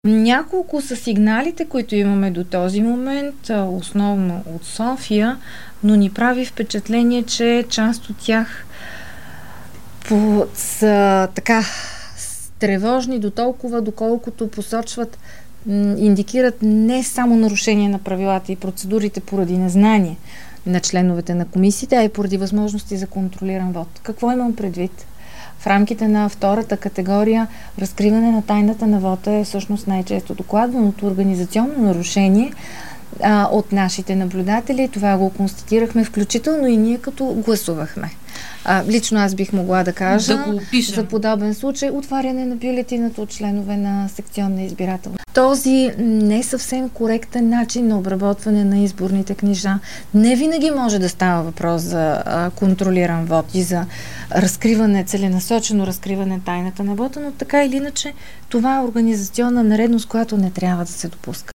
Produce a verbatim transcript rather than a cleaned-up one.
Няколко са сигналите, които имаме до този момент, основно от София, но ни прави впечатление, че част от тях по, са така тревожни до толкова, доколкото посочват, индикират не само нарушение на правилата и процедурите поради незнание на членовете на комисиите, а и поради възможности за контролиран вод. Какво имам предвид? В рамките на втората категория разкриване на тайната на вота е всъщност най-често докладваното организационно нарушение а, от нашите наблюдатели. Това го констатирахме, включително и ние като гласувахме. А, лично аз бих могла да кажа да за подобен случай отваряне на бюлетината от членове на секционна избирателна. Този не съвсем коректен начин на обработване на изборните книжа не винаги може да става въпрос за а, контролиран вод и за разкриване, целенасочено разкриване тайната на вота, но така или иначе това е организационна нередност, която не трябва да се допуска.